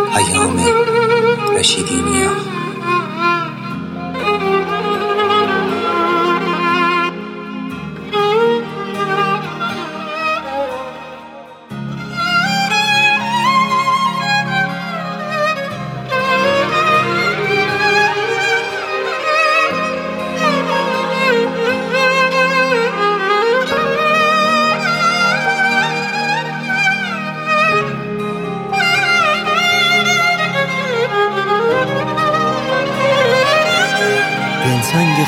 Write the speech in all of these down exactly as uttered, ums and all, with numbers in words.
پیام رشیدی نیا. دلتنگ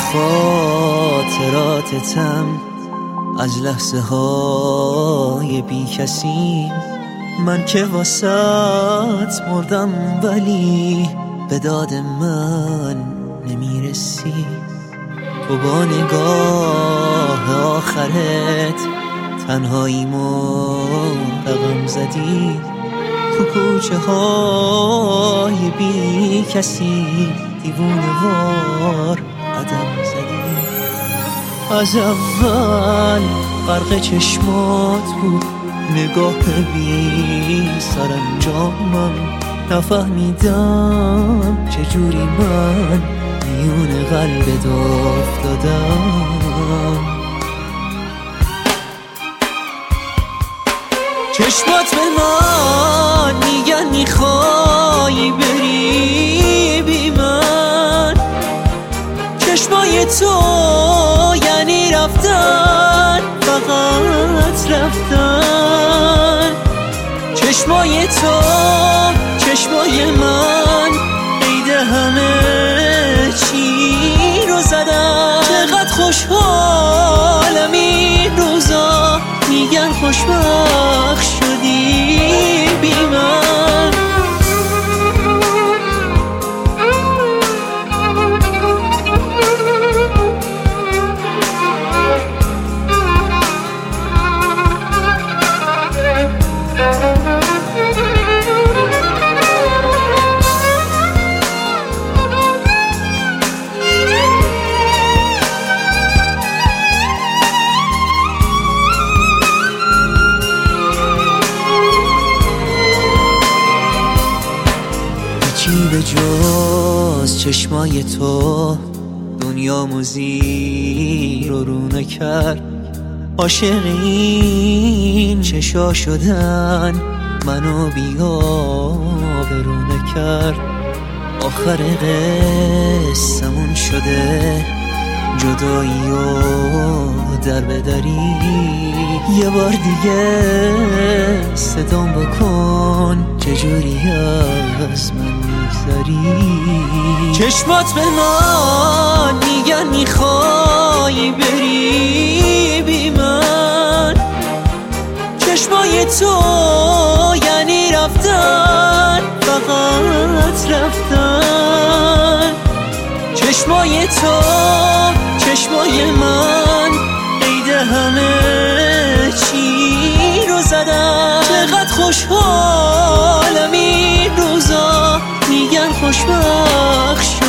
خاطراتتم از لحظه های بی کسی، من که واسط مردم ولی به داد من نمیرسی. تو با نگاه آخرت تنهاییمو رقم زدی، تو کوچه های بی کسی دیوونه وار قدم زدی. از اول غرق چشمات بود نگاه بی سرانجامم، نفهمیدم چجوری من میون قلبت افتادم. چشمات به من میگن میخوای بری بی من، چشمای تو یعنی رفتن، فقط رفتن. چشمای تو چشمای من قید همه چی رو زدن. چقدر خوشحالم این روزا، میگن خوشبخت شدی بی من. چی به جز چشمای تو دنیامو زیر و رو نکرد. عاشق این چشا شدن منو بی‌آبرو نکرد. آخر قصه‌مون شده جدایی و در بدری. یه بار دیگه صدام بکن چجوری از من میگذری. چشمات به من میگن میخوای بری بی من، چشمای تو یعنی رفتن، فقط رفتن. چشمای تو چشمای من قید همه چی رو زدن. چقدر خوشحالم این روزا، میگن خوشبخت